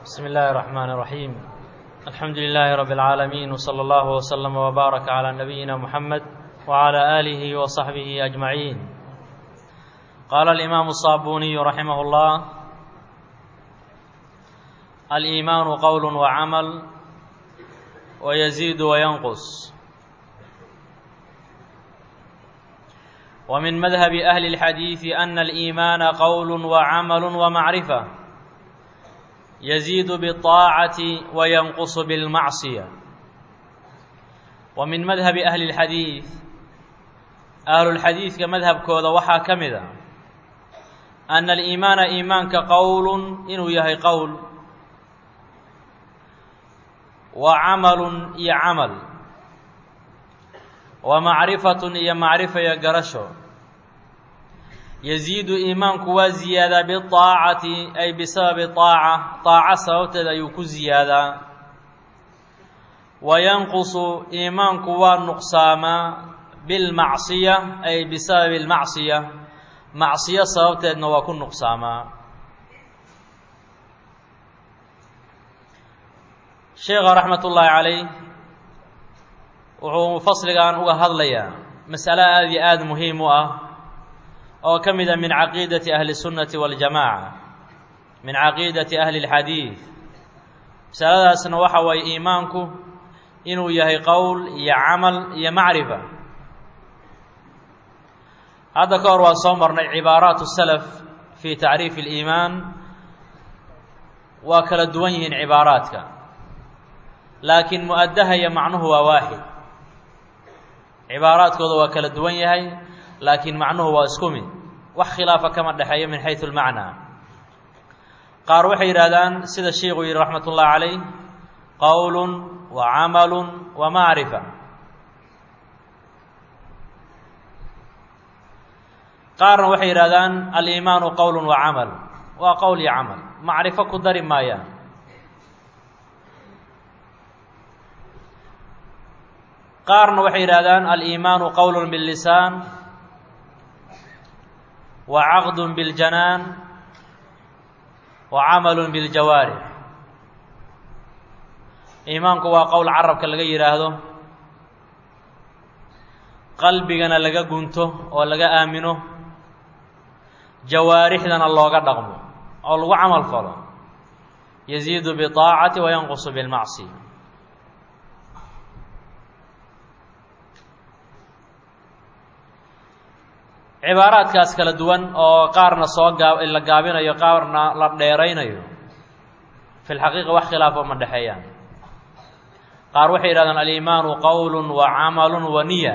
بسم الله الرحمن الرحيم الحمد لله رب العالمين وصلى الله وسلم وبارك على نبينا محمد وعلى آله وصحبه أجمعين. قال الإمام الصابوني رحمه الله: الإيمان قول وعمل ويزيد وينقص. ومن مذهب أهل الحديث أن الإيمان قول وعمل ومعرفة يزيد بالطاعة وينقص بالمعصية. ومن مذهب أهل الحديث أهل الحديث كمذهب كوذا وحا كمذا أن الإيمان إيمان كقول إنه يهي قول وعمل يعمل ومعرفة يمعرفة يقرشو يزيد إيمانك وزيادة بالطاعة أي بسبب طاعة سببتها يكون زيادة، وينقص إيمانك والنقصان بالمعصية أي بسبب المعصية معصية سببتها أنه يكون نقصاما. الشيخ رحمة الله عليه wuxuu fasligan uga hadlayaa mas'alo aad iyo aad muhiim u ah oo ka mid ah min caqiidati ahli sunnati wal jamaaca, min caqiidati ahli alxadiid. masaladaasna waxa waye iimaanku inuu yahay qowl iyo camal iyo macrifa. hadda ka hor waan soo marnay cibaaraat salaf fi tacriif aliimaan. waa kala duwan yihiin cibaaraadka, laakiin mu'addaha iyo macnuhu waa waaxid. cibaaraadkooda waa kala duwan yahay, laakiin macnuhu waa isku mid, wax khilaafa kama dhexeeyo min xaysu almacnaa. qaar waxay yidhahdaan sida sheikhu yidhi raxmat ullahi calayh, qowlun wa camalun wa macrifa. qaarna waxay yidhahdaan aliimaanu qowlun wa camal, waa qowl iyo camal, macrifo ku dari maayaan. qaarna waxay yidhahdaan aliimaanu qowlun billisaan wa caqdun biljanaan wa camalun biljawaarix. iimaanku waa qowl carabka laga yidhaahdo, qalbigana laga gunto oo laga aamino, jawaarixdana looga dhaqmo oo lagu camal falo. yaziidu biطaacati wa yanqusu bilmacsiya. cibaaraadkaas kala duwan oo qaarna la gaabinayo qaarna la dheeraynayo, fi lxaqiiqa wax khilaafo ma dhexeeyaan. qaar waxay yidhahdaan aliimaanu qowlun wa camalun wa niya,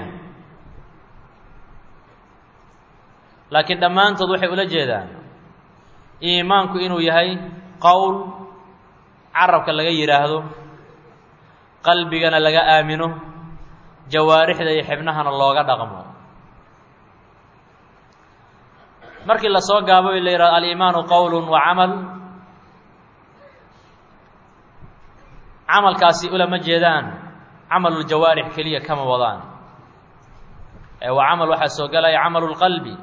laakiin dhammaantood waxay ula jeedaan iimaanku inuu yahay qowl carabka laga yidhaahdo, qalbigana laga aamino, jawaarixda iyo xibnahana looga dhaqmo. markii la soo gaabo la yidhahdo aliimaanu qowlun wa camal, camalkaasi ulama jeedaan camaluljawaarix keliya kama wadaan, waa camal waxaa soo gelaya camalulqalbi.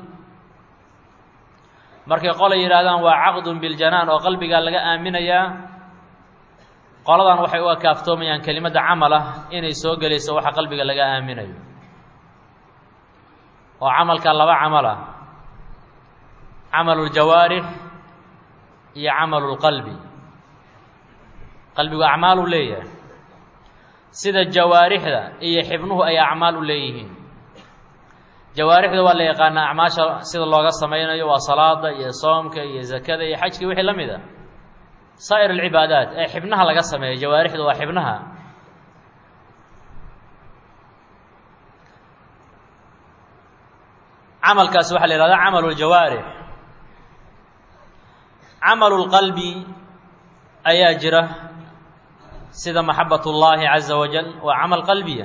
markay qolay yidhahdaan waa caqdun biljanaan oo qalbigaa laga aaminayaa, qoladan waxay u akaaftoomayaan kelimadda camal ah inay soo gelayso waxa qalbiga laga aaminayo, oo camalka laba camal ah, camaluljawaarix iyo camalulqalbi. qalbigu acmaal u leeyahay sida jawaarixda iyo xibnuhu ay acmaal u leeyihiin. jawaarixda waa la yaqaanaa acmaasha sida looga samaynayo, waa salaada iyo soomka iyo zakada iyo xajka wixii la mid a. saa'ir alcibaadaat ee xibnaha laga sameeyo, jawaarixda waa xibnaha. camalkaasi waxaa la yihahdaa camaluljawaarix. camalulqalbi ayaa jira sida maxabat ullaahi caza wajal, waa camal qalbiya.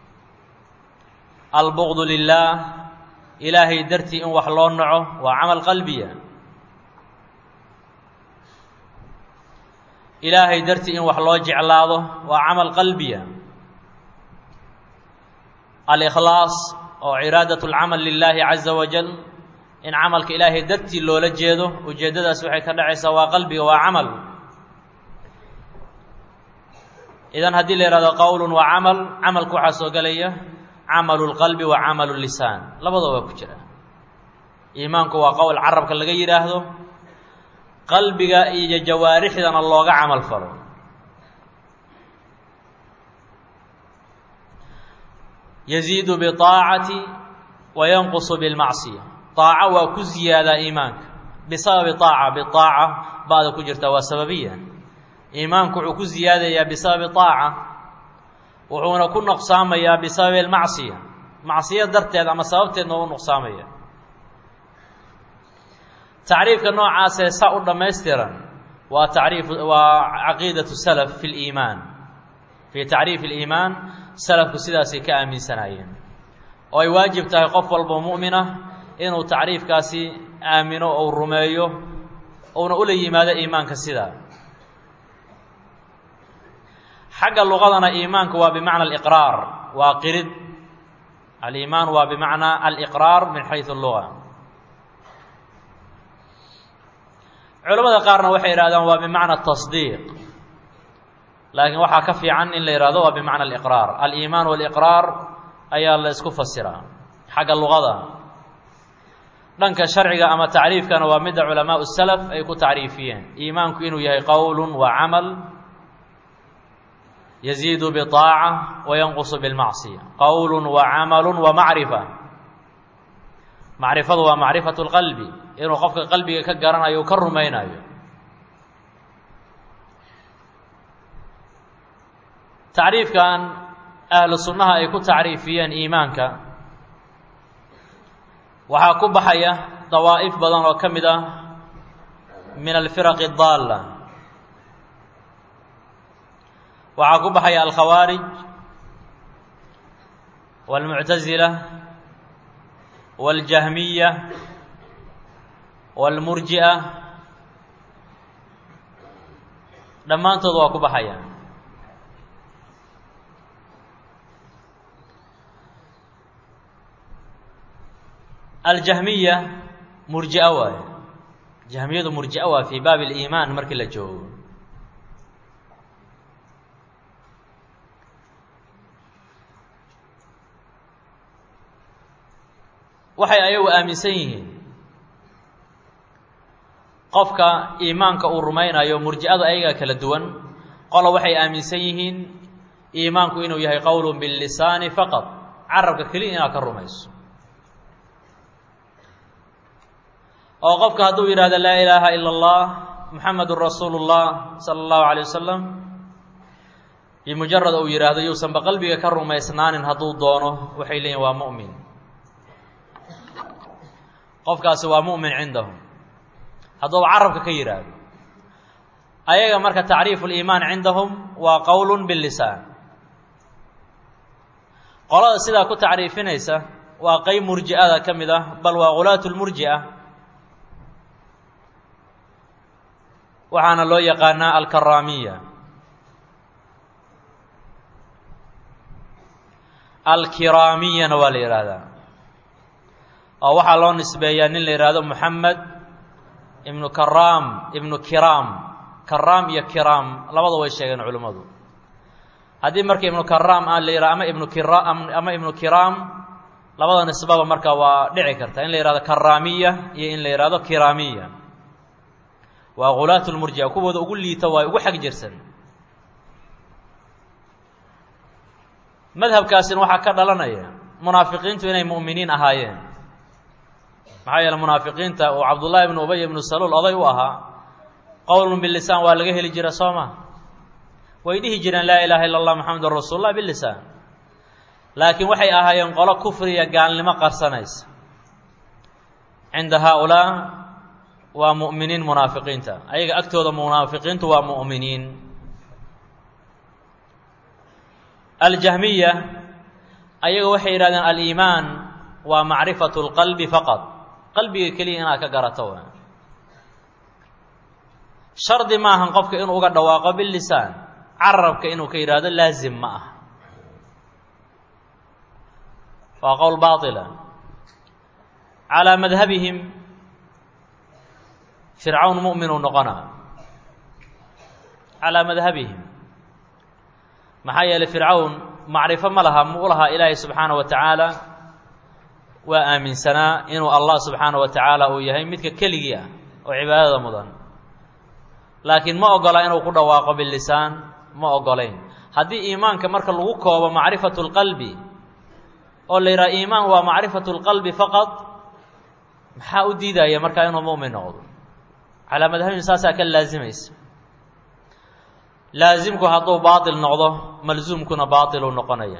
albugdu lilah, ilaahay dartii in wax loo naco, waa camal qalbiya. ilaahay dartii in wax loo jeclaado, waa camal qalbiya. alikhlaas oo ciraadat lcamal lilaahi caza wajal, in camalka ilaahay dartii loola jeedo, ujeeddadaas waxay ka dhacaysaa waa qalbiga, waa camal. idan haddii la yihahdo qowlun wa camal, camalku waxaa soo gelaya camalu lqalbi wa camalu lisaan, labadaba ku jira. iimaanku waa qowl carabka laga yidhaahdo, qalbiga iyo jawaarixdana looga camal falo. yaziidu biطaacati wa yanqusu bilmacsiya, طaaco waa ku ziyaadaa iimaanka bisababi طaaca. biطaaca ba'da ku jirta waa sababiya. iimaanku wuxuu ku ziyaadayaa bisababi طaaca, wuxuuna ku nuqsaamayaa bisababi almacsiya, macsiya darteed ama sababteedna u nuqsaamaya. tacriifka noocaasee saa u dhammaystiran waa caqiidatu salaf fi liimaan. fii tacriifi اliimaan salafku sidaasay ka aaminsanaayeen, oo ay waajib tahay qof walba mu'minah inuu tacriifkaasi aamino ou rumeeyo, uuna ula yimaado iimaanka sidaa. xagga luqadana iimaanku waa bimacna aliqraar, waa qirid. aliimaan waa bimacnaa aliqraar min xaysu luga. culamada qaarna waxay yidhahdaan waa bimacna tasdiiq, laakiin waxaa ka fiican in la yihahdo waa bimacna aliqraar. aliimaan waliqraar ayaa la isku fasiraa xagga luqada. dhanka sharciga ama tacriifkana waa midda culamaau salaf ay ku tacriifiyeen iimaanku inuu yahay qowlun wa camal, yaziidu biطaaca wa yanqusu bilmacsiya. qowlun wa camalu wa macrifa. macrifadu waa macrifatu lqalbi, inuu qofka qalbiga ka garanayo o ka rumaynayo. tacriifkan ahlu sunnaha ay ku tacriifiyeen iimaanka waxaa ku baxaya dawaa'if badan oo ka mid ah min alfiraqi اdaalla. waxaa ku baxaya alkhawaarij wاlmuctasila wاljahmiya wاlmurji'a, dhammaantood waa ku baxaya. aljahmiya murji'a waaye. jahmiyadu murji'a waa fii baabi اliimaan markii la joogo. waxay ayagu aaminsan yihiin qofka iimaanka uu rumaynayo. murji'adu ayagaa kala duwan. qola waxay aaminsan yihiin iimaanku inuu yahay qowlun billisaani faqad, carabka keliya inaad ka rumayso. oo qofka hadduu yidhahdo laa ilaaha ila اllah muxamedun rasuulu اllah sala اllahu alay wasalam, bimujarad uu yidhaahdo yuusanba qalbiga ka rumaysnaanin hadduu doono, waxay leeyihin waa mu'min. qofkaasi waa mu'min cindahum hadduuba carabka ka yidhaahdo. ayaga marka tacriifu liimaan cindahum waa qowlun billisaan. qolada sidaa ku tacriifinaysa waa qeyb murji'ada ka mid ah, bal waa ghulaatu lmurji'a. waxaana loo yaqaanaa alkaraamiya. alkiraamiyana waa la yidhaahdaa, oo waxaa loo nisbeeyaa nin la yidhaahdo moxamed ibnu karaam ibnu kiraam. karaam iyo kiraam labada way sheegeen culimmadu. haddii marka ibnu karaam aan la yidhahdo ama ibnu kiraam, labada nisbaba marka waa dhici karta in la yihahdo karaamiya iyo in la yihahdo kiraamiya. waa ghulaatu lmurji'a, kuwooda ugu liita waa ugu xag jirsan. madhabkaasina waxaa ka dhalanaya munaafiqiintu inay mu'miniin ahaayeen. maxaa yeele munaafiqiinta uu cabdullaahi ibnu ubay ibnu saluul oday u ahaa, qowlun bilisaan waa laga heli jira soo ma. way dhihi jireen laa ilaaha illa allah muxamedun rasuulullah bilisaan, laakiin waxay ahaayeen qolo kufriya gaalnimo qarsanaysa. cinda haaulaa waa mu'miniin munaafiqiinta, ayaga agtooda munaafiqiintu waa mu'miniin. aljahmiya ayaga waxay yidhahdeen aliimaan waa macrifatu lqalbi faqad, qalbiga keliya inaad ka garato wa. shardi maahan qofka inuu uga dhawaaqo bilisaan, carabka inuu ka yidhaahdo laazim ma ah. waa qowl baatila. calaa madhabihim fircawn mu'minuu noqonaa. calaa madhabihim maxaa yeelay fircawn macrifo ma laha mu lahaa ilaahay subxaanahu wa tacaala waa aaminsanaa inuu allah subxaanahu wa tacaala uu yahay midka keligii ah oo cibaadada mudan laakiin ma ogola inuu ku dhawaaqo bilisaan ma ogolayn haddii iimaanka marka lagu koobo macrifatu lqalbi oo la yidhaha iimaan waa macrifatu lqalbi faqad maxaa u diidaya markaa inuu mu'min noqdo calaa madhabin saasaa ka laasimaysa laasimku hadduu baatil noqdo malsuumkuna baatiluu noqonaya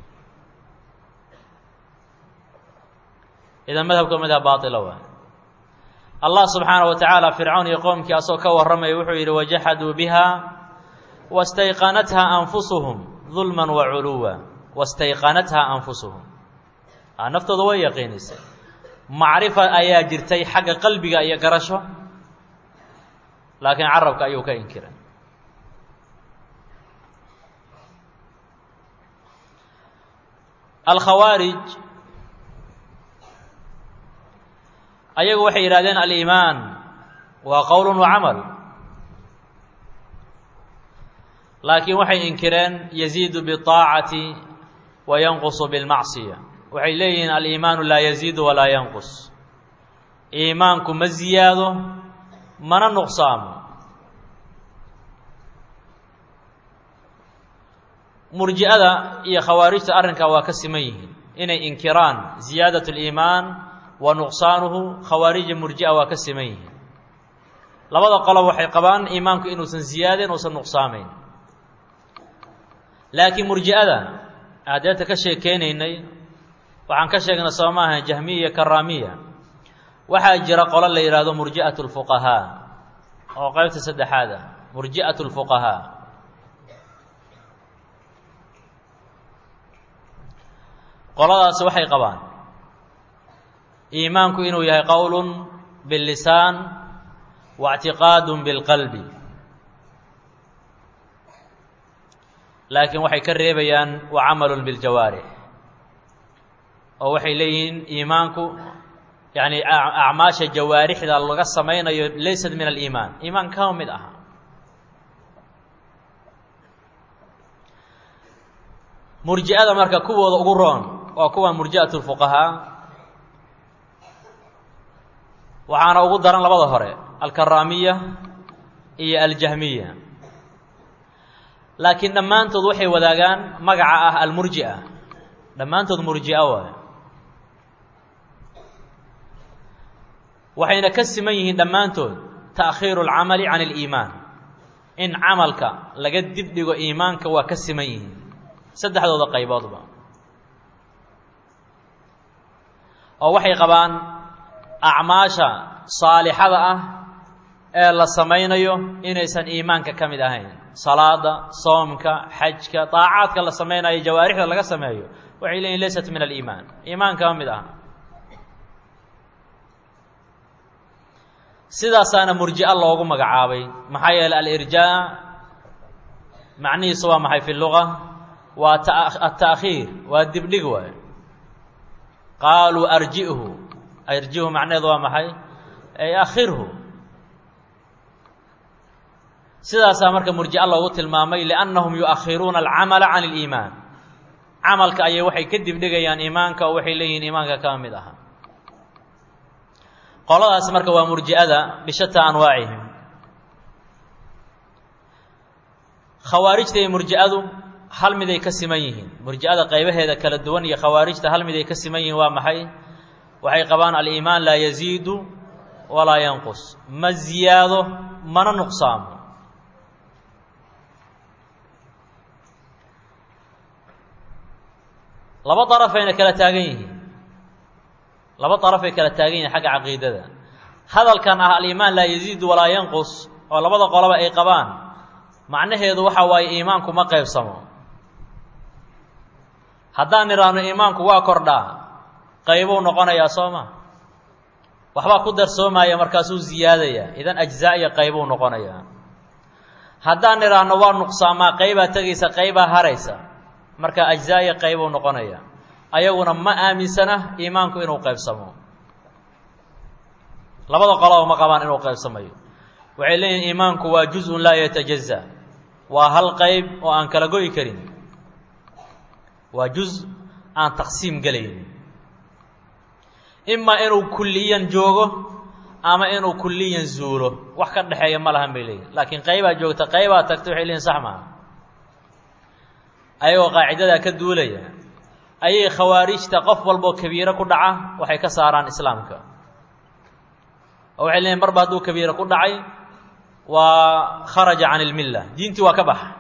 idan madhabka madhab baatila waay allah subxaanahu wa tacaala fircawn iyo qoomkii asagoo ka warramaya wuxuu yidhi wajaxaduu biha wastayqanatha anfusuhum dulman wa culuwa wastayqanatha anfusuhum naftooda way yaqiinisay macrifa ayaa jirtay xagga qalbiga iyo garasho laakiin carabka ayuu ka inkiray alkhawaarij ayagu waxay yidhahdeen aliimaan waa qowl wa camal laakiin waxay inkireen yaziidu biاطaacati wa yanqusu bilmacsiya waxay leeyihiin aliimaanu laa yaziidu walaa yanqus iimaanku ma ziyaado mana nuqsaamo murji'ada iyo khawaarijta arrinkaa waa ka siman yihiin inay inkiraan ziyaadat اliimaan wa nuqsaanuhu khawaarija murji'a waa ka siman yihiin labada qolob waxay qabaan iimaanku inuusan ziyaadin uusan nuqsaamayn laakiin murji'ada adeeta ka sheekeynaynay waxaan ka sheegnay soo maaha jahmiya karaamiya waxaa jira qolo la yidhaahdo murji'atu lfuqahaa oo qaybta saddexaad ah murji'atu lfuqahaa qoladaasi waxay qabaan iimaanku inuu yahay qowlun billisaan wa اctiqaadun bilqalbi laakiin waxay ka reebayaan wa camalun biljawaarix oo waxay leeyihiin iimaanku yani acmaasha jawaarixda laga samaynayo laysat min aliimaan iimaan kama mid aha murji'ada marka kuwooda ugu roon waa kuwa murji'atu lfuqahaa waxaana ugu daran labada hore alkaraamiya iyo aljahmiya laakiin dhammaantood waxay wadaagaan magaca ah almurji'a dhammaantood murji'a waayo waxayna ka siman yihiin dhammaantood ta'khiiru alcamali can aliimaan in camalka laga dibdhigo iimaanka waa ka siman yihiin saddexdooda qayboodba oo waxay qabaan acmaasha saalixada ah ee la samaynayo inaysan iimaanka ka mid ahayn salaada soomka xajka daacaadka la samaynayo jawaarixda laga sameeyo waxay leeyihin laysat min aliimaan iimaan kama mid aha sidaasaana murji'a loogu magacaabay maxaa yeelay alirjaa macnihiisu waa maxay fi luga waa ata'khiir waa dibdhig waay qaaluu arji'hu arji'hu macnaheedu waa maxay ay akhirhu sidaasaa marka murji'a loogu tilmaamay liannahum yu'akhiruuna alcamala can aliimaan camalka ayay waxay ka dibdhigayaan iimaanka oo waxay leeyihiin iimaanka kama mid aha qoladaas marka waa murji'ada bishataa anwaacihim khawaarijta iyo murji'adu hal miday ka siman yihiin murji'ada qaybaheeda kala duwan iyo khawaarijta hal miday ka siman yihiin waa maxay waxay qabaan aliimaan laa yaziidu walaa yanqus ma ziyaado mana nuqsaamo laba darafayna kala taagan yihiin laba darafay kala taagan yihiin xagga caqiidada hadalkan ah aliimaan laa yaziidu walaa yanqus oo labada qoloba ay qabaan macnaheedu waxa waaye iimaanku ma qaybsamo haddaan idhaahno iimaanku waa kordhaa qaybuu noqonayaa soo ma waxbaa ku darsoomaya markaasuu ziyaadaya idan ajzaa iyo qaybuu noqonayaa haddaan idhaahno waa nuqsaamaa qaybaa tegaysa qaybaa haraysa marka ajzaa iyo qaybuu noqonaya ayaguna ma aaminsana iimaanku inuu qaybsamo labada qoloba ma qabaan inuu qaybsamayo waxay leeyihin iimaanku waa juz-un laa yatajaza waa hal qayb oo aan kala go'i karin waa juz aan taqsiim galaynin ima inuu kulliyan joogo ama inuu kulliyan zuulo wax ka dhaxeeya ma lahan bay leeyihin laakiin qaybaa joogta qaybaa tagta waxay leeyihin sax maaha ayagoo qaacidadaa ka duulaya ayay khawaarijta qof walboo kabiiro ku dhaca waxay ka saaraan islaamka oo waxay leeyihin marba hadduu kabiiro ku dhacay waa kharaja can ilmilla diintii waa ka baxa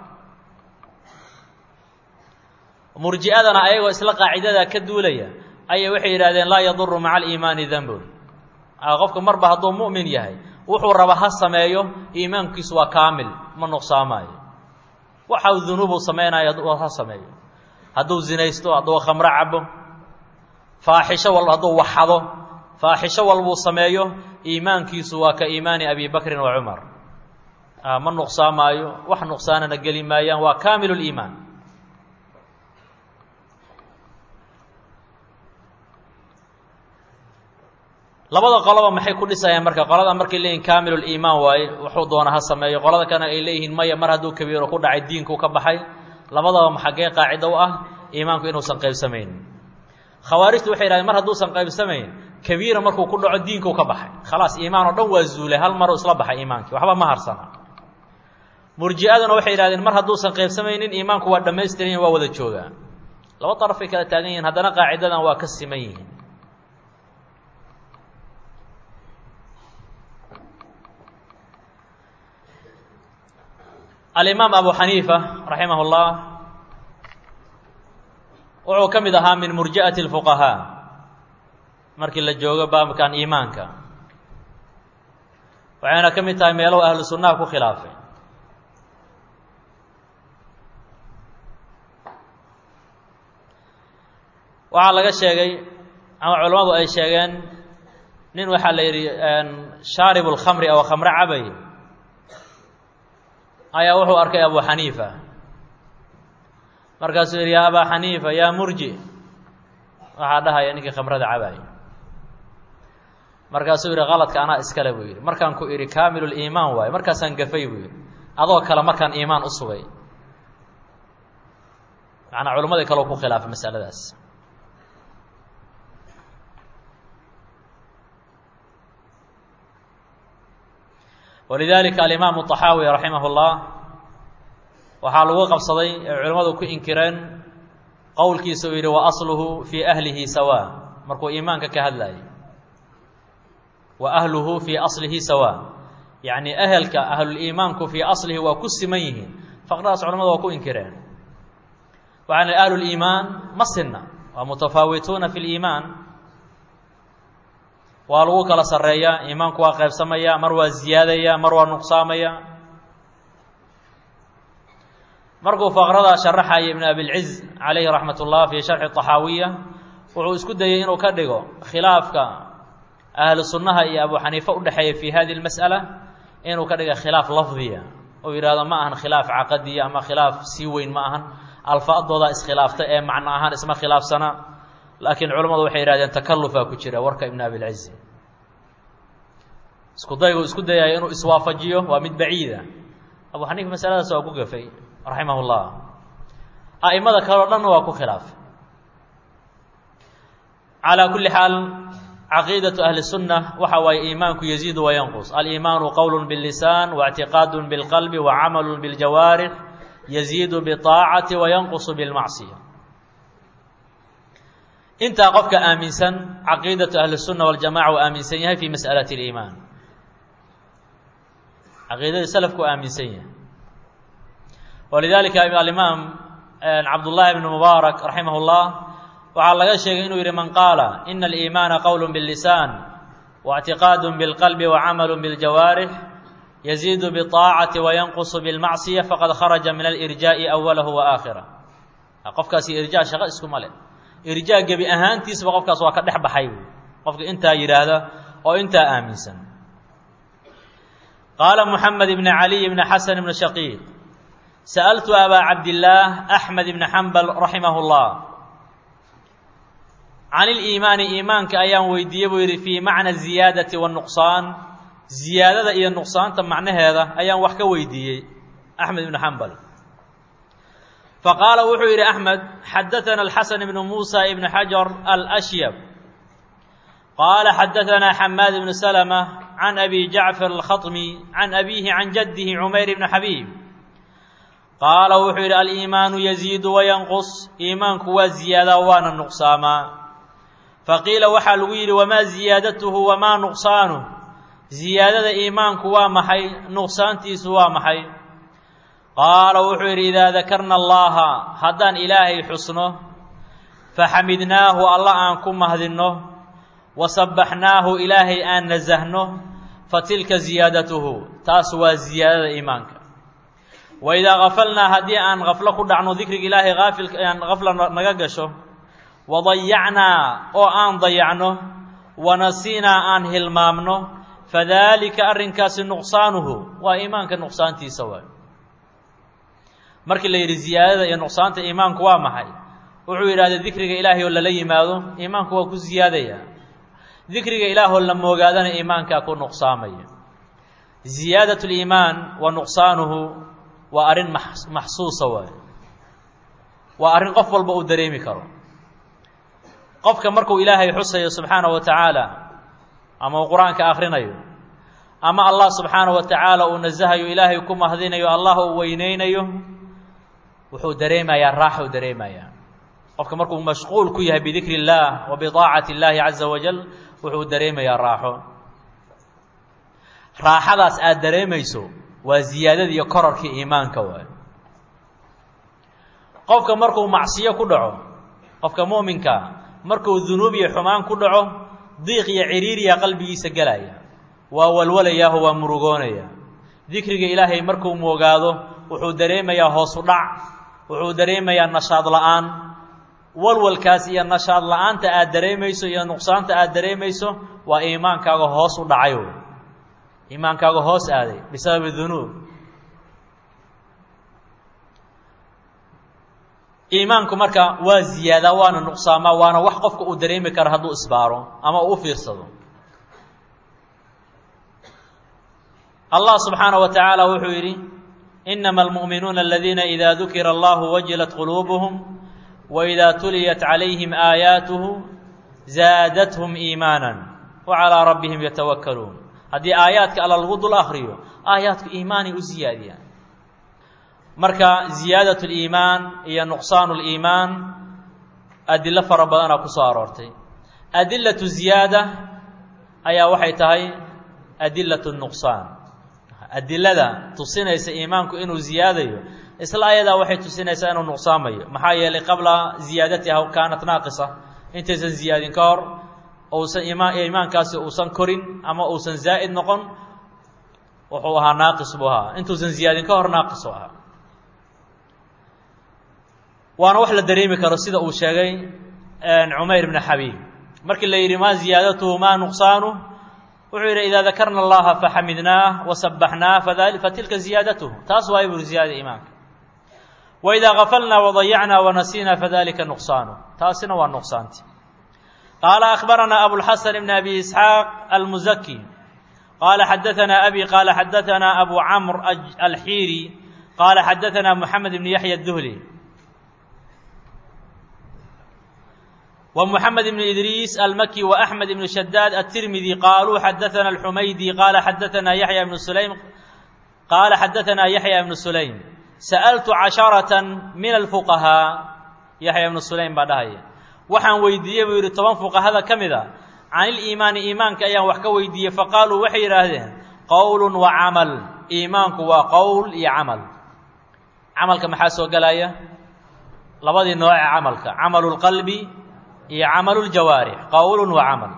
murji'adana ayagoo isla qaacidadaa ka duulaya ayay waxay yidhahdeen laa yaduru maca aliimaani danbun qofka marba hadduu mu'min yahay wuxuu raba ha sameeyo iimaankiisu waa kaamil ma nuqsaamaayo waxa uu dunuubu samaynayo ha sameeyo hadduu zinaysto hadduu khamro cabo faaxisho walba hadduu waxado faaxisho walbuu sameeyo iimaankiisu waa ka iimaani abi bakrin wa cumar ma nuqsaamaayo wax nuqsaanana geli maayaan waa kaamilu liimaan labada qoloba maxay ku dhisayaan marka qolada markay leeyihin kaamilul iimaan waaye wuxuu doona ha sameeyo qolada kana ay leeyihiin maya mar hadduu kabiiro ku dhacay diinku ka baxay labadaba maxagee qaacida u ah iimaanku inuusan qaybsamayn khawaarijtu waxay yidhahdeen mar hadduusan qaybsamayn kabiira markuu ku dhaco diinkuu ka baxay khalaas iimaan oo dhan waa zuulay hal maruu isla baxay iimaankii waxba ma harsana murji'aduna waxay yidhahdeen mar hadduusan qaybsamaynin iimaanku waa dhammaystiran waa wada joogaa laba darafay kala taagan yihiin haddana qaacidadan waa ka siman yihiin alimaam abu xaniifa raximah اllah wuxuu ka mid ahaa min murji'ati اlfuqahaa markii la joogo baabkan iimaanka waxayna ka mid tahay meelow ahlu sunnaha ku khilaafay waxaa laga sheegay ama culammadu ay sheegeen nin waxaa la yidhi shaaribu اlkhamri oo khamro cabay ayaa wuxuu arkay abu xaniifa markaasuu yidhi yaa abaa xaniifa yaa murji waxaa dhahaya ninkii khamrada cabaaya markaasuu yidhi qaladka anaa iskale buu yidhi markaan ku idhi kaamiluliimaan waayo markaasaan gafay buu yidhi adoo kale markaan iimaan u sugay macnaa culammadii kaleo ku khilaafay masaladaas walidalika alimaamu طaxaawi raximah اllah waxaa lagu qabsaday ee culimmadu ku inkireen qowlkiisa uu yidhi wa asluhu fii ahlihi sawa markuu iimaanka ka hadlayay wa ahluhu fii aslihi sawa yacni ehelka ahluliimaanku fii aslihi waa ku siman yihiin faqradaas culamadu waa ku inkireen waxaana ahluliimaan ma sinna waa mutafaawituuna fi liimaan waa lagu kala sarreeyaa iimaanku waa qaybsamaya mar waa ziyaadaya mar waa nuqsaamaya markuu faqradaa sharaxaya ibn abilciz calayhi raxmat ullah fii sharxi طaxaawiya wuxuu isku dayey inuu ka dhigo khilaafka ahlu sunnaha iyo abu xaniife u dhexeeya fi hadihi اlmas'ala inuu ka dhiga khilaaf lafdiya uu yidhahdo ma ahan khilaaf caqadiya ama khilaaf sii weyn ma ahan alfaadoodaa iskhilaafta ee macno ahaan isma khilaafsana laakiin culammadu waxay yidhahdeen takalufaa ku jira warka ibn abilcizi isku daygu isku dayaya inuu iswaafajiyo waa mid baciida abu xaniifa masaladaas waa ku gafay raximah اllah a'imada kale o dhanna waa ku khilaafay calaa kulli xaal caqiidatu ahli sunna waxa waaye iimaanku yaziidu wayanqus aliimaanu qowl biاllisaan waاctiqaad biاlqalbi wacamalu biاljawaarix yaziidu biطaacati wayanqusu biاlmacsiya intaa qofka aaminsan caqiidatu ahli الsunna waljamaca uu aaminsan yahay fi mas'alati اliimaan caqiidadii salafku aaminsan yahay walidalika alimaam cabdullahi bn mubaarak raximah اllah waxaa laga sheegay inuu yidhi man qaala ina aliimaana qowl biاllisaan waاctiqaad biاlqalbi wacamalu biاljawaarix yaziidu biطaacati wayanqusu biاlmacsiya faqad kharaja min alirjaaءi awalahu waakhirah qofkaasi irjaa shaqo iskuma leh irjaa gebi ahaantiisba qofkaas waa ka dhex baxay qofka intaa yidhaahda oo intaa aaminsan qaala moxamed ibn caliy ibn xasan ibn shaqiiq sa'altu abaa cabdillaah axmed ibn xambal raximah اllah can iliimaani iimaanka ayaan weydiiyey buu yidhi fii macna ziyaadati wanuqsaan ziyaadada iyo nuqsaanta macnaheeda ayaan wax ka weydiiyey axmed ibn xambal فقال وحير أحمد حدثنا الحسن بن موسى بن حجر الأشيب قال حدثنا حماد بن سلمة عن أبي جعفر الخطمي عن أبيه عن جده عمير بن حبيب قال وحير الإيمان يزيد وينقص إيمانك وزيادة وانا النقصاما فقيل وحلويل وما زيادته وما نقصانه زيادة إيمانك وامحي نقصانتي سوامحي قال وحير إذا ذكرنا الله هدان إلهي حسنه فحمدناه الله أنكم مهدنه وسبحناه إلهي أن نزهنه فتلك زيادته تاسوى زيادة إيمانك وإذا غفلنا هدي أن غفلك دعنو ذكر إلهي غفل نغقشه وضيعنا أو أن ضيعنه ونسينا أن هلمامنه فذلك أرنكاس نقصانه وإيمانك نقصان تيسوى markii la yiri ziyaadada iyo nuqsaanta iimaanku waa maxay wuxuu yiraahday dhikriga ilaahay oo la yimaado iimaanku waa ku ziyaadaya dhikriga ilaahay oo la moogaadana iimaanka ku nuqsaamaya ziyadatu al-iiman wa nuqsanuhu wa arin mahsuusa wa arin qof walba uu dareemi karo qofka markuu ilaahay xusayo subhanahu wa ta'ala ama quraanka akhrinayo ama Allah subhanahu wa ta'ala uu nazahayo ilaahay ku mahdinayo Allah uu weyneynayo wuxuu dareemayaa raaxo dareemayaa qofka markuu mashquul ku yahay bidikri Allah wa bi taa'ati Allah azza wa jal wuxuu dareemayaa raaxadaas aad dareemayso waa ziyaadada iyo kororka iimaanka waa qofka markuu macsiyo ku dhaco qofka muuminka markuu dunuub iyo xumaan ku dhaco diiq iyo ciriiriya qalbigiisa galaya waa walwalaya waa murugoonaya dikriga ilaahay markuu moogaado wuxuu dareemayaa hoos u dhac wuxuu dareemayaa nashaad la'aan walwalkaas iyo nashaad la'aanta aad dareemayso iyo nuqsaanta aad dareemayso waa iimaankaaga hoos u dhacayo iimaankaaga hoos aaday bisabab dunuub iimaanku marka waa ziyaada waana nuqsaama waana wax qofka uu dareemi karo hadduu isbaaro ama uu fiirsado Allah subhanahu wa ta'ala wuxuu yiri إنما المؤمنون الذين إذا ذكر الله وجلت قلوبهم وإذا تليت عليهم آياته زادتهم إيمانا وعلى ربهم يتوكلون هذه آياتك على الوضع الآخرية آياتك إيماني وزيادة مركا زيادة الإيمان هي نقصان الإيمان أدلة فربنا كسارورتي أدلة الزيادة أي وحيتهي أدلة النقصان adilada tusinaysa iimaanku inuu ziyaadayo isla ayada waxay tusinaysaa inuu nuqsaamayo maxaa yeelay qabla ziyadatiha kaanat naaqisa intaysan ziyaadin ka hor uusan iimaankaasi uusan korin ama uusan zaa'id noqon wuxuu ahaa naaqis buu ahaa intuusan ziyaadin ka hor naaqis ahaa waana wax la dareemi karo sida uu sheegay Umayr ibn Habib markii la yiri ma ziyadatu ma nuqsanu وعير إذا ذكرنا الله فحمدناه وسبحناه فتلك زيادته تاسوا يبر زيادة إيمانك وإذا غفلنا وضيعنا ونسينا فذلك نقصانه تاسنا والنقصان قال أخبرنا أبو الحسن بن أبي إسحاق المزكي قال حدثنا أبي قال حدثنا أبو عمرو الحيري قال حدثنا محمد بن يحيى الذهلي ومحمد بن إدريس المكي وأحمد بن شداد الترمذي قالوا حدثنا الحميدي قال حدثنا يحيى بن سليم قال حدثنا يحيى بن سليم سألت 10 من الفقهاء يحيى بن سليم بعدها وحن ويديه ويري 10 فقهاء كمذا عن الإيمان إيمانك أيام وحكا ويديه فقالوا وحي هذه قول وعمل إيمانك وقول يعمل عملك محاسو قلايا لبدي نوع عملك عمل القلب عمل الجوارح قول وعمل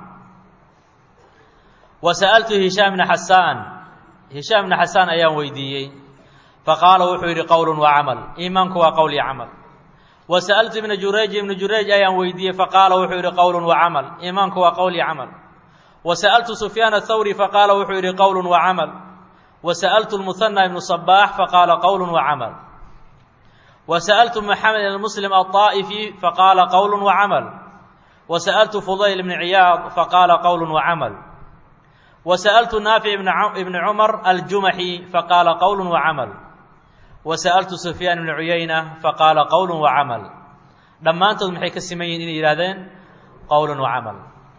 وسألت هشام بن حسان أيام ويديي فقال وحير قول وعمل إيمانك وقول عمل وسألت ابن جريج أيام ويديي فقال وحير قول وعمل إيمانك وقول عمل وسألت سفيان الثوري فقال وحير قول وعمل وسألت المثنى بن صباح فقال قول وعمل وسألت محمد المسلم الطائفي فقال قول وعمل وسألت فضيل بن عياض فقال قول وعمل وسألت نافع بن عمر الجمحي فقال قول وعمل وسألت سفيان بن عيينة فقال قول وعمل dhammaantood maxay ka siman yihiin inay yidhahdeen qowl وcamal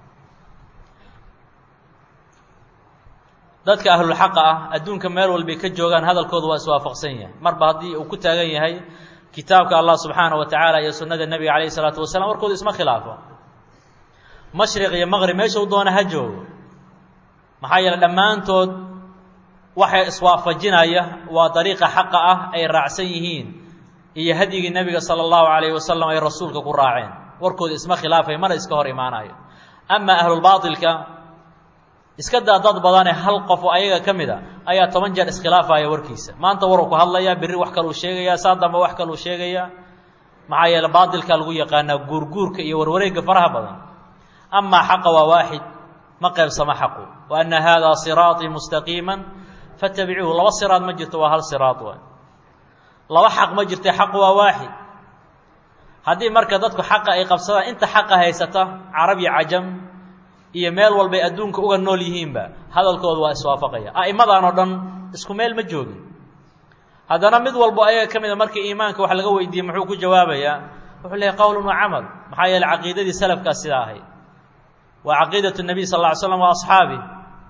dadka ahlulxaqa ah adduunka meel walbay ka joogaan hadalkoodu waa iswaafaqsan yahay marba haddii uu ku taagan yahay kitaabka Allah subxaanaه wa tacaala iyo sunnada nebiga calayhi الsalaatu wasalaam warkoodu isma khilaafo mashriq iyo maqrib meesha u doona ha joogo maxaa yeelay dhammaantood waxay iswaafajinaya waa dariiqa xaqa ah ay raacsan yihiin iyo hadyigii nebiga sala allahu calayhi wasalam ay rasuulka ku raaceen warkooda isma khilaafay mana iska hor imaanayo ama ahlulbaatilka iska daa dad badanee hal qof oo ayaga ka mid a ayaa 10 jeer iskhilaafaya warkiisa maanta waruu ku hadlayaa berri wax kaluu sheegayaa saa dambe wax kaluu sheegayaa maxaa yeelay baatilka lagu yaqaanaa guurguurka iyo warwareegga faraha badan amaa xaqa waa waaxid ma qaybsama xaqu wa anna haadaa siraatii mustaqiiman fattabicuuhu laba siraad ma jirto waa hal siraad waay laba xaq ma jirta xaq waa waaxid haddii marka dadku xaqa ay qabsadaan inta xaqa haysata carab iyo cajam iyo meel walbay adduunka uga nool yihiinba hadalkooda waa iswaafaqaya a'immadan oo dhan isku meel ma joogin haddana mid walbo ayaga ka mid a markii iimaanka wax laga weydiiyey muxuu ku jawaabayaa wuxuu leeyahay qowlun wa camal maxaa yeelay caqiidadii salafkaas sidaa ahayd waa caqiidatu nabiy sal alla ly slam wa asxaabih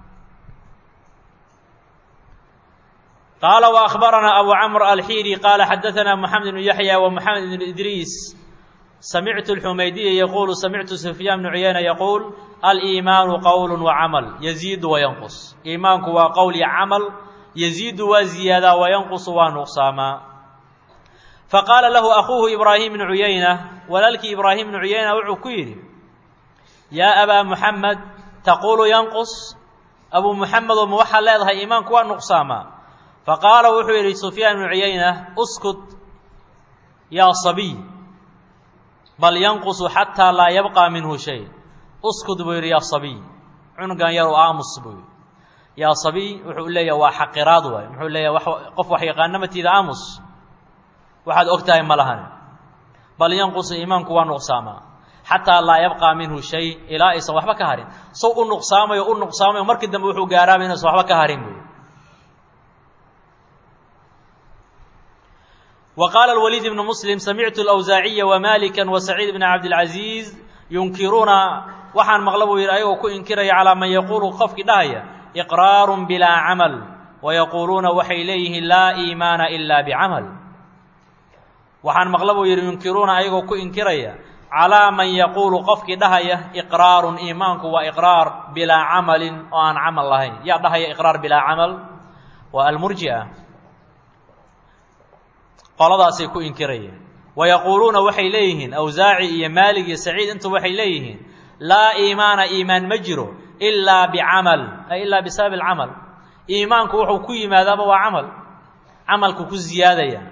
قال وأخبرنا أبو عمرو الحيري قال حدثنا محمد بن يحيى ومحمد بن إدريس سمعت الحميدي يقول سمعت سفيان بن عيينة يقول الإيمان قول وعمل يزيد وينقص إيمانك وقول عمل يزيد وزيادة وينقص ونقصاما فقال له أخوه إبراهيم بن عيينة وللك إبراهيم بن عيينة وعكير يا أبا محمد تقول ينقص أبو محمد وموحى لا يظهر إيمانك ونقصاما فقال وحير سفيان بن عيينة اسكت يا صبي بل ينقص حتى لا يبقى منه شيء اسكت بير يا صبي عنقان يرو آمس بير يا صبي وحول لي وحقراد وحول لي قف وحيقان نمت إذا آمس وحد أكتاهم ملهن بل ينقص إيمانك ونقصاما حتى لا يبقى منه شيء إلى إسا وحبا كهارين سوء النقصاما يقول نقصاما ومركد دم وحو قارامين إسا وحبا كهارين بير وقال الوليد بن مسلم سمعت الأوزاعي ومالكا وسعيد بن عبد العزيز ينكرون وحان مغلبوا يرأيه كإنكري على من يقول قفك داية إقرار بلا عمل ويقولون وحيليه لا إيمان إلا بعمل وحان مغلبوا ينكرون أيه كإنكري على من يقول قفك داية إقرار إيمانك وإقرار بلا عمل وأن عمل الله يا داية إقرار بلا عمل والمرجئة qoladaasay ku inkirayeen wayaquuluuna waxay leeyihiin awsaaci iyo maalig iyo saciid intu waxay leeyihiin laa iimaana iimaan ma jiro ilaa bicamal ay ilaa bisabab alcamal iimaanku wuxuu ku yimaadaaba waa camal camalku ku ziyaadaya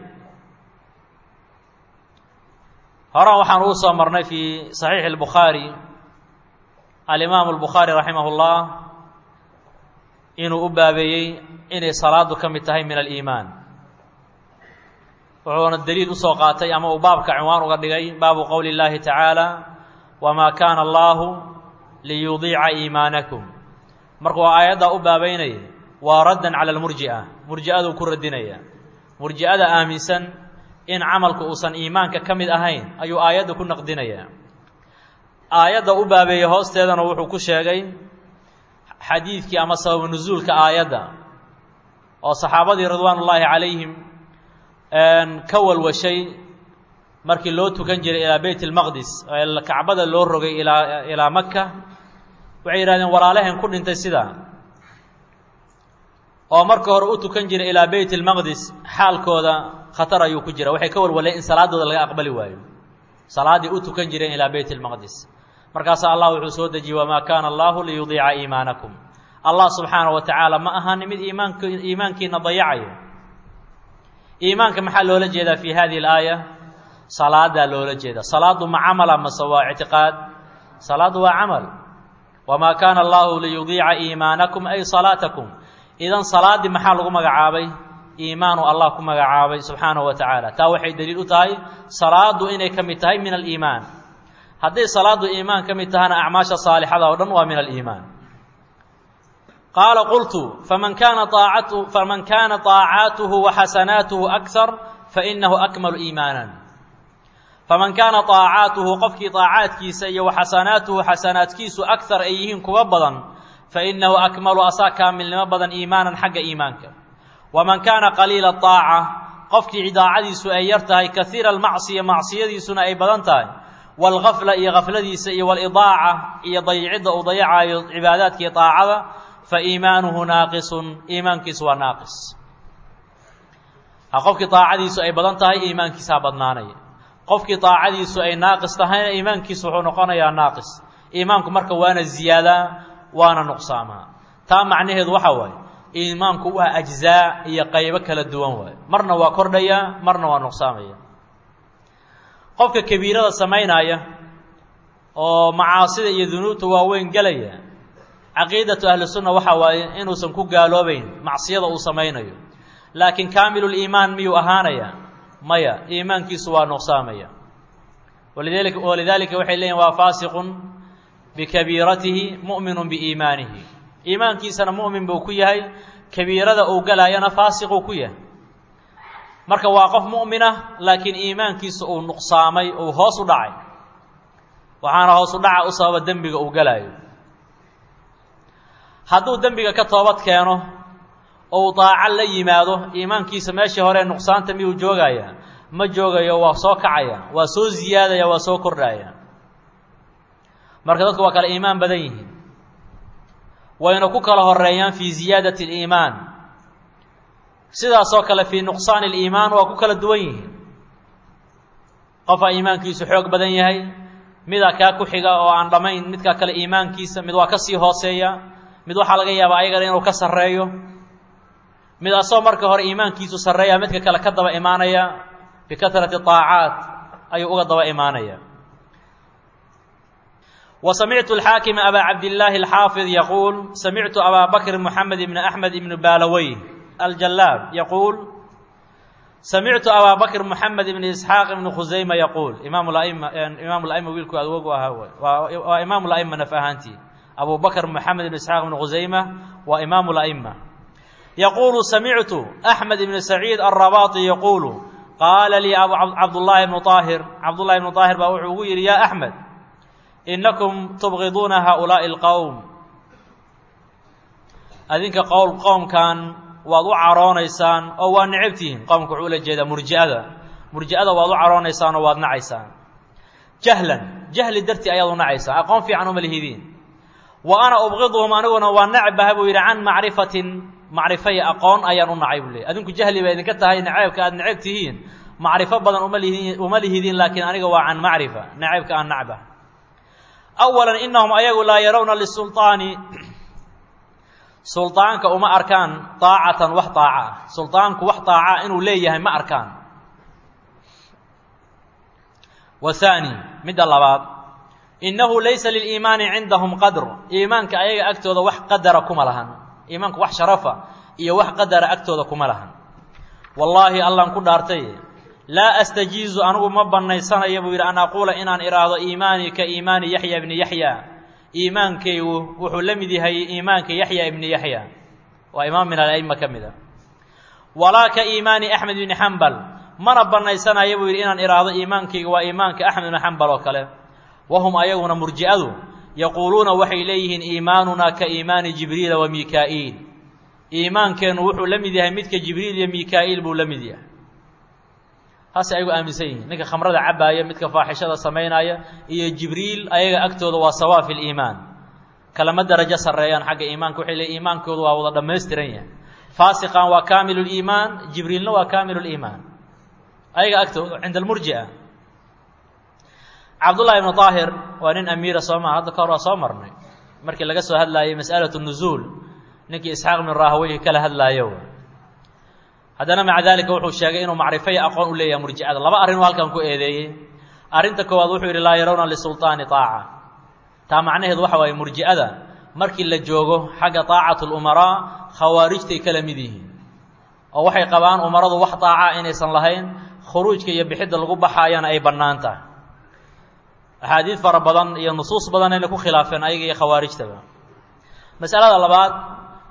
hore waxaan ugu soo marnay fi saxiix albukhaari alimaam albukhaari raximahullah inuu u baabeeyey inay salaadu ka mid tahay min aliimaan wuxuuna daliil usoo qaatay ama uu baabka cinwaan uga dhigay baabu qowli اllaahi tacaala wamaa kaana allaahu liyudiica iimaanakum markuu aayaddaa u baabaynaya waa raddan cala almurji'a murji'aduu ku radinaya murji'ada aaminsan in camalku uusan iimaanka ka mid ahayn ayuu aayadda ku naqdinaya aayadda u baabeeyey hoosteedana wuxuu ku sheegay xadiidkii ama sababu nusuulka aayadda oo saxaabadii ridwaan ullaahi calayhim ka walwashay markii loo tukan jiray ilaa bayt almaqdis kacbada loo rogay ilaa maka waxay yidhahdeen walaalaheen ku dhintay sidaa oo marka hore u tukan jiray ilaa bayt almaqdis xaalkooda khatar ayuu ku jira waxay ka walwaleen in salaadooda laga aqbali waayo salaaddii u tukan jireen ilaa bayt almaqdis markaasaa allah wuxuu soo dejiyey wamaa kaana allaahu liyudiica iimaanakum allah subxaanahu wa tacaala ma ahaan mid iimaankiina dayacayo iimaanka maxaa loola jeedaa fi hadihi alaaya salaadaa loola jeeda salaadu ma camala mase waa ictiqaad salaadu waa camal wamaa kaana allahu liyudiica iimaanakum ay salaatakum idan salaaddii maxaa lagu magacaabay iimaanu allah ku magacaabay subxaanahu wa tacaala taa waxay daliil u tahay salaadu inay ka mid tahay min aliimaan hadday salaadu iimaan ka mid tahana acmaasha saalixada oo dhan waa min aliimaan qaala qultu faman kaana طaacaatuhu waxasanaatuhu akar fainahu akmalu iimaanan faman kaana طaacaatuhu qofkii طaacaadkiisa iyo waxasanaatuhu xasanaadkiisu akar ay yihiin kuwa badan fainahu akmalu asaa kaamilnimo badan iimaanan xagga iimaanka waman kaana qaliila طaaca qofkii daacadiisu ay yar tahay kaiira almacsiya macsiyadiisuna ay badan tahay waalgafla iyo gafladiisa iyo walidaaca iyo dayicidda uu dayacaayo cibaadaadka iyo daacada fa iimaanuhu naaqisun iimaankiisu waa naaqis qofkii daacadiisu ay badan tahay iimaankiisaa badnaanaya qofkii daacadiisu ay naaqis tahayna iimaankiisu wuxuu noqonayaa naaqis iimaanku marka waana ziyaadaa waana nuqsaamaa taa macnaheedu waxa waaye iimaanku waa ajzaa iyo qaybo kala duwan waaye marna waa kordhaya marna waa nuqsaamaya qofka kabiirada samaynaya oo macaasida iyo dunuubta waaweyn gelaya caqiidatu ahli sunna waxa waaye inuusan ku gaaloobayn macsiyada uu samaynayo laakiin kaamiluliimaan miyuu ahaanaya maya iimaankiisu waa nuqsaamaya walidaalika waxay leeyihin waa faasiqun bikabiiratihi mu'minun biiimaanihi iimaankiisana mu'min buu ku yahay kabiirada uu galaayana faasiquu ku yahay marka waa qof mu'minah laakiin iimaankiisa uu nuqsaamay uu hoos u dhacay waxaana hoos u dhaca u sababa dembiga uu galaayo hadduu dembiga ka toobad keeno oo uu daaco la yimaado iimaankiisa meeshii hore nuqsaanta miyuu joogayaa ma joogayo waa soo kacaya waa soo ziyaadaya waa soo kordhaya marka dadku waa kala iimaan badan yihiin wayna ku kala horeeyaan fii ziyaadati aliimaan sidaasoo kale fii nuqsaani aliimaan waa ku kala duwan yihiin qofaa iimaankiisu xoog badan yahay midaa kaa ku xiga oo aan dhammayn midkaa kale iimaankiisa mid waa ka sii hooseeya mid waxaa laga yaabaa ayagana inuu ka sarreeyo mid asoo marka hore iimaankiisu sarreeya midka kale ka daba imaanaya bikahrati طaacaat ayuu uga daba imaanaya وسمعت الحاكم أبا عبد الله الحافظ يقول سمعت أبا بكر محمد بن أحمد بن بالويه الجلاب يقول سمعت أبا بكر محمد بن إسحاق بن خزيمة يقول إمام الأئمة ويلكو أدوغوها وإمام الأئمة نفاهانتي أبو بكر محمد بن إسحاق بن خزيمة وإمام الأئمة يقول سمعت أحمد بن سعيد الرباطي يقول قال لي عبد الله بن طاهر بأوعوير يا أحمد إنكم تبغضون هؤلاء القوم أذنك قوم كان وضع عرونيسان أو نعبتين قوم كعولة جيدة مرجئة وضع عرونيسان وضع نعيسان جهل درتي أيضا نعيسان أقوم في عنهم الهذين وأنا أبغضهم أنا ونعبه عن معرفة أقوم أيضا نعيب لي أذنك جهلي بإذن كتها نعيب كأن نعبتهين معرفة بدن أمالهذين لكن أنا وعن معرفة نعيب كأن نعبه أولا إنهم أيغوا لا يرون للسلطان سلطانك وما أركان طاعة وحطاعة سلطانك وحطاعة إنه ليه ما أركان وثاني مد الله باب إنه ليس للإيمان عندهم قدر إيمانك أيغا أكتوذ وح قدركم لهن إيمانك وح شرفة إيا وح قدر أكتوذكم لهن والله الله نكون دارتي لا أستجيز أنه مبنيسان يبوير أن أقول إن إرادة إيماني كإيمان يحيى بن يحيى إيمانك وحلمدي هي إيمانك يحيى بن يحيى وإمام من الأئمة كمذا ولا كإيمان أحمد بن حنبل ما ربنيسان يبوير إن إرادة إيمانك وإيمانك أحمد بن حنبل وكله وهم أيضا مرجئة يقولون وحي إليهن إيماننا كإيمان جبريل وميكائيل إيمانك وحلمدي هي مثل جبريل وميكائيل بولمدي هسه ayagu aaminsan yihiin ninka khamrada cabaaya midka faaxishada sameynaya iyo jibriil ayaga agtooda waa sawa fil iimaan kalama darajo sareeyaan xagga iimaanka waxay leeyihiin iimaankoodu waa wada dhameystiran yahay faasiqan waa kaamilul iimaan jibriilna waa kaamilul iimaan ayaga agtooda cinda almurji'a Abdullah ibn Tahir waa nin amiira Soomaa hadda ka hor soo marnay markii laga soo hadlaayay mas'alatu nuzul ninkii Isxaaq ibn Raahawayh kala hadlaayo haddana maca daalika wuxuu sheegay inuu macrifo iyo aqoon u leeyahay murjicada laba arrin oo halkan ku eedeeyay arrinta koowaad wuxuu yidhi laa yarawna lisultaani taaca taa macnaheedu waxa waaye murjicada markii la joogo xagga taacatul umaraa khawaarijtay kala mid yihiin oo waxay qabaan umaradu wax taaca inaysan lahayn khuruujka iyo bixidda lagu baxaayana ay bannaan tahay axaadiid fara badan iyo nusuus badan inay ku khilaafeen ayaga iyo khawaarijtaba mas'alada labaad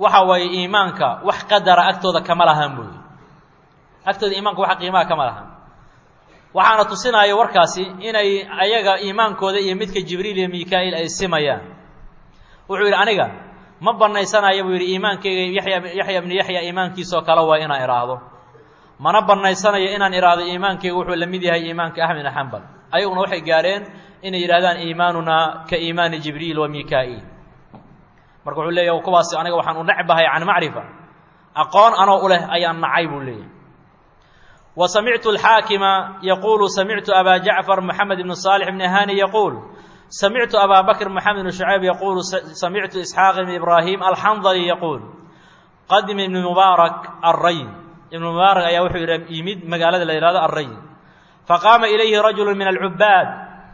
waxa way iimaanka wax qadara agtooda kama lahan buu agtooda iimaanka wax qiimaha kama lahan waxaana tusinaya warkaasi inay ayaga iimaankooda iyo midka Jibriil iyo Mikaa'il ay simayaan wuxuu yiri aniga ma banaysanayo buu yiri iimaankayga Yaxya ibn Yaxya iimaankiisa kala waa inaan iraado mana banaysanayo inaan iraado iimaankayga wuxuu la mid yahay iimaanka Ahmed ibn Hanbal ayaguna waxay gaareen inay yiraahdaan iimaanuna ka iimaan Jibriil wa Mikaa'il marka wuxuu leeyahay kuwaas aniga waxaan u nacbahay aan macrifa aqoon anoo u leh ayaan nacay buu leeyahay وسمعت الحاكم يقول سمعت أبا جعفر محمد بن صالح بن هاني يقول سمعت أبا بكر محمد بن شعيب يقول سمعت إسحاق بن إبراهيم الحنظلي يقول قدم ابن مبارك الري ابن مبارك يوحي يمد مقالة الإرادة الري فقام إليه رجل من العباد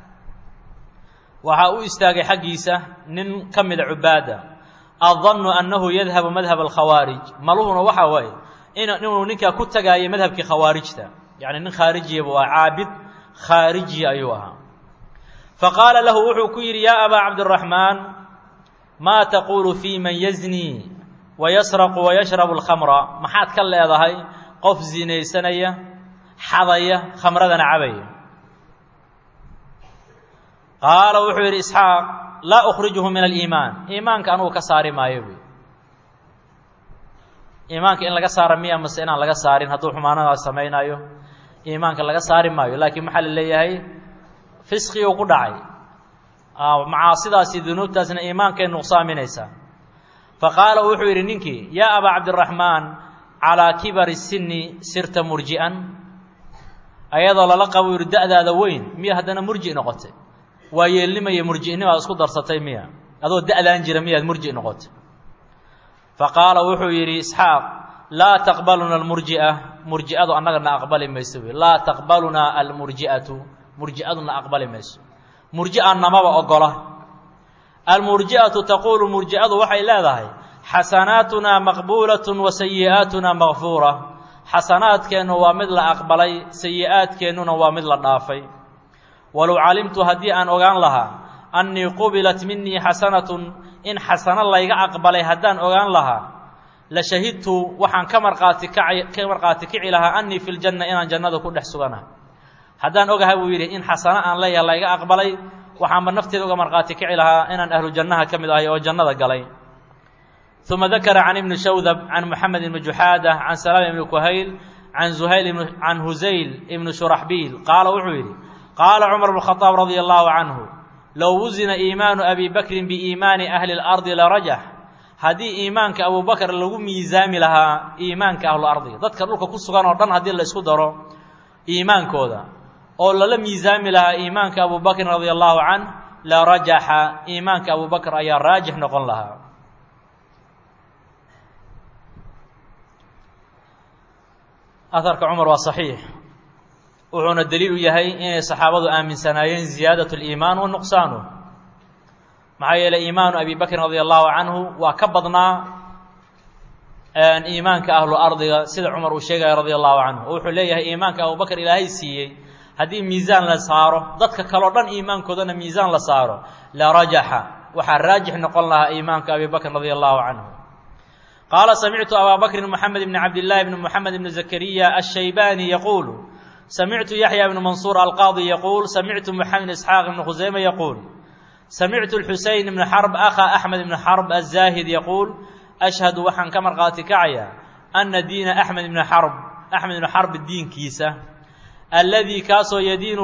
وحاو استاقي حقيسة نكمل عبادة أظن أنه يذهب مذهب الخوارج ملوهن وحاوي inuu ninka ku tagayay madhabkii khawaarijta yaani nin khaariji ah caabid khaariji ayuu ahaa faqala lahu wuxuu ku yiri ya aba abdurrahman ma taqulu fi man yazni wa yasraqu wa yashrabu al-khamra maxaad ka leedahay qof zinaysanaya xadaya khamradana cabaya qala wuxuu yiri ishaaq la ukhrijuhu min al-iiman iimaanka anuu ka saari maayo iimaanka in laga saaro miya ma inaan laga saarin hadduu xumaanada sameeynayo iimaanka laga saari maayo laakiin maxaa la leeyahay fisqi uu ku dhacay macaasidaasi dunuubtaasna iimaanka ay nuqsaaminaysa faqala wuxuu yiri ninkii ya aba abdurrahman ala kibari sinni sirta murji'an ayadoo lala qabo yiri da'daada weyn miya hadana murji noqotay waa yeelnimay murji'nimo isku darsatay miya adoo da'daan jira miya murji noqotay فقال وحو يري إسحاق لا تقبلنا المرجئة مرجئة أننا أقبل ميسو لا تقبلنا المرجئة مرجئة أقبل ميسو مرجئة نما أقبله المرجئة تقول مرجئة وحي لا ذهي حسناتنا مقبولة وسيئاتنا مغفورة حسنات كانوا ومثل أقبلي سيئات كانوا ومثل النافي ولو علمت هديئا أغان لها أني قبلت مني حسنة إن حسن الله يقبل هدان أغان لها لشهدت وحن كمرقاتك لها أني في الجنة إن جنة كل حسنا هدان أغا ويري إن حسن أن لا يقبل وحن بنفتي أغا مرقاتك لها إن أهل الجنة كمل أي وجنة قلي ثم ذكر عن ابن شوذب عن محمد بن جحادة عن سلام بن كهيل عن هزيل بن شرحبيل قال وحويري قال عمر بن الخطاب رضي الله عنه لو وزن إيمان أبي بكر بإيمان أهل الأرض لرجح هذه إيمانك أبو بكر لو ميزام لها إيمانك أهل الأرض تذكر لك كسغان ودن هذه اللي اسكو دارو إيمانك هذا أو لا ميزام لها إيمانك أبو بكر رضي الله عنه لرجح إيمانك أبو بكر أي راجح نقول لها أثرك عمر وصحيح وحنا الدليل يهي إن الصحابة آمن سنايين زيادة الإيمان والنقصان معايا لإيمان أبي بكر رضي الله عنه وكبضنا أن إيمانك أهل الأرض سيد عمر وشيغا رضي الله عنه وحليه إيمانك أبو بكر إلهي سيي هذه ميزان لصاره ضدك كالوردان إيمانك ودنا ميزان لصاره لا رجح وحراجح نقول لها إيمانك أبي بكر رضي الله عنه قال سمعت أبا بكر محمد بن عبد الله بن محمد بن زكريا الشيباني يقول سمعت يحيى بن منصور القاضي يقول سمعت محمد إسحاق بن خزيمة يقول سمعت الحسين بن حرب أخا أحمد بن حرب الزاهد يقول أشهد وحن كمرقات كعيا أن دين أحمد بن حرب الدين كيسة الذي كاسو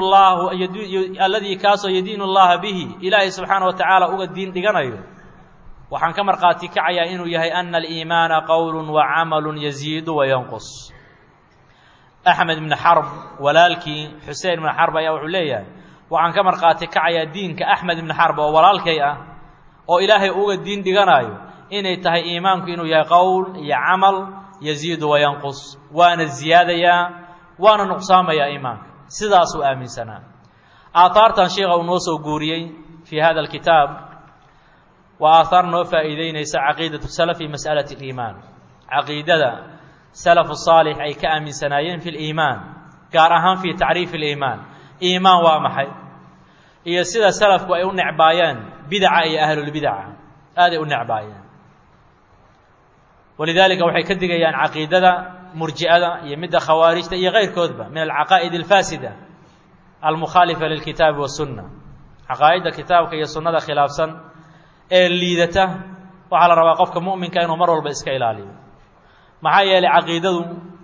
يدين الله به إلهي سبحانه وتعالى أغا الدين دقنايو وحن كمرقات كعيا إنه يهي أن الإيمان قول وعمل يزيد وينقص أحمد بن حرب ولالكي حسين بن حرب يا وحليا وعن كمرقات كعيا دين كأحمد بن حرب ولالكي أو إلهي أغا الدين دقنايو إن يتهي إيمانك إنه يا قول يا عمل يزيد وينقص وأنا الزيادة يا وأنا نقصام يا إيمانك سداس آمن سنة آثار تنشيغ ونوسو قوريي في هذا الكتاب وآثار نوفى إذين يسع عقيدة السلف في مسألة الإيمان عقيدة سلف الصالح أي كأمن سنايين في الإيمان كارهان في تعريف الإيمان إيمان وامحي إيا سيدة سلف وإيون نعبايان بدعة أي أهل البدعة هذا النعبايان walidaalika waxay ka digayaan caqiidada murji'ada iyo midda khawaarijta iyo kayrkoodba min alcaqaa'id alfaasida almukhaalifa lilkitaabi wasunna caqaa'idda kitaabka iyo sunnada khilaafsan ee liidata waxaa la rabaa qofka mu'minka inuu mar walba iska ilaaliyo maxaa yeelay caqiidadu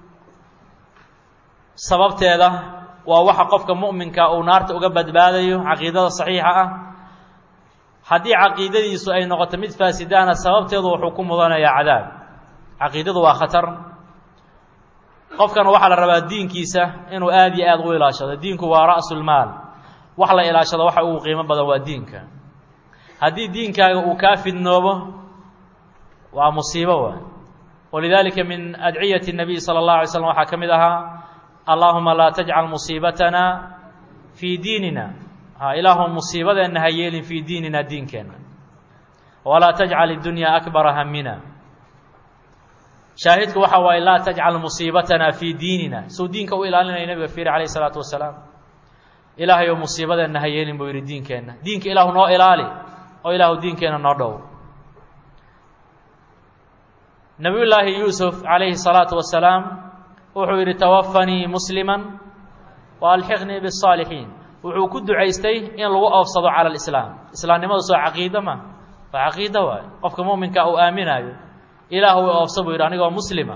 sababteeda waa waxa qofka mu'minka uu naarta uga badbaadayo caqiidada saxiixa ah haddii caqiidadiisu ay noqoto mid faasidaana sababteedu wuxuu ku mudanayaa cadaab caqiidadu waa khatar qofkana waxaa la rabaa diinkiisa inuu aad iyo aad u ilaashado diinku waa ra'sulmaal wax la ilaashado waxa ugu qiimo badan waa diinka haddii diinkaaga uu kaa fidnoobo waa musiibo waay walidaalika min adciyati الnabiy salى الlaه alay slam waxaa ka mid ahaa allahuma laa tajcal musiibatana fii diinina ilaahu musiibadeenna ha yeelin fii diinina diinkeenna walaa tajcal اdunya akbara hamina shaahidku waxa waaye laa tajcal musiibatana fii diinina suu diinka u ilaalinaya nabiga fiiri calayh الsalaatu wasalaam ilaahay oo musiibadeenna ha yeelin buu yidhi diinkeenna diinka ilaahu noo ilaali oo ilaahu diinkeenna noo dhow nabiyullaahi yuusuf calayhi الsalaatu wasalaam wuxuu yidhi tawafanii muslima waalxiqnii bالصaalixiin wuxuu ku ducaystay in lagu oofsado cala alislaam islaamnimadu soo caqiida ma waa caqiida waay qofka mu'minka uu aaminaayo ilaahu u oofsa buu yidhi anigoo muslima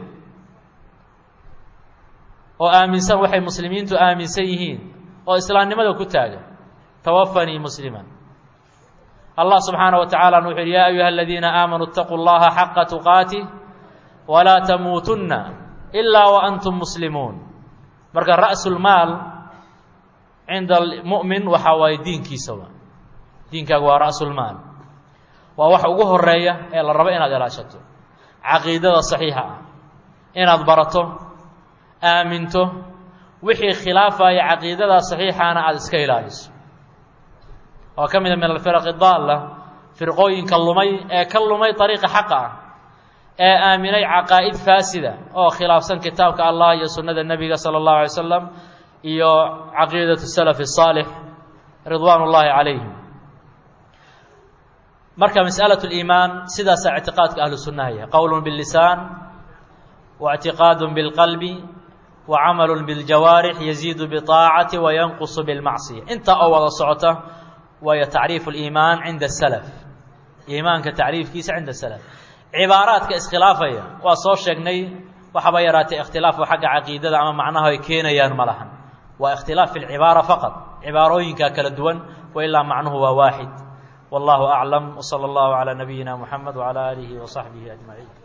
oo aaminsan waxay muslimiintu aaminsan yihiin oo islaamnimada ku taagan tawafanii musliman allah subxaanaه wa tacala wuxuu yidhi yaa ayuha aladiina aamanuu اtaquu اllaha xaqa tuqaatih walaa tamuutunna ilaa waantum muslimuun marka ra'sulmaal cinda almu'min waxaa waaye diinkiisa waa diinkaagu waa ra'sulmaal waa waxa ugu horeeya ee la rabo inaad ilaashato caqiidada saxiixa ah inaad barato aaminto wixii khilaafaya caqiidada saxiixaana aada iska ilaaliso oo ka mida min alfiraq daalla firqooyinka lumay ee ka lumay ariiqa xaqa ah ee aaminay caqaa'id faasida oo khilaafsan kitaabka allah iyo sunnada nebiga sala allahu alay wasalam iyo caqiidatu salafi الصaalix ridwaan ullaahi calayhim marka mas'alaة اliimaan sidaasaa ictiqaadka ahlu sunnaha yahay qowl biاllisaan waاctiqaad biاlqalbi وacamalu biاljawaarix yaziidu biطaacati wayanqusu biاlmacصiya intaa oo wada socota waayo tacriifu اliimaan cinda الsalaf iimaanka tacriifkiisa cinda salaf cibaaraadka iskhilaafaya waa soo sheegnay waxaba yaraatay ikhtilaafu xagga caqiidada ama macnaha ay keenayaan ma lahan waa ikhtilaaf fi lcibaara faqad cibaarooyinkaa kala duwan wa ilaa macnuhu waa waaxid wallahu aclam wsala allahu calaa nabiyina muxamed wcala aalihi wasaxbihi ajmaciin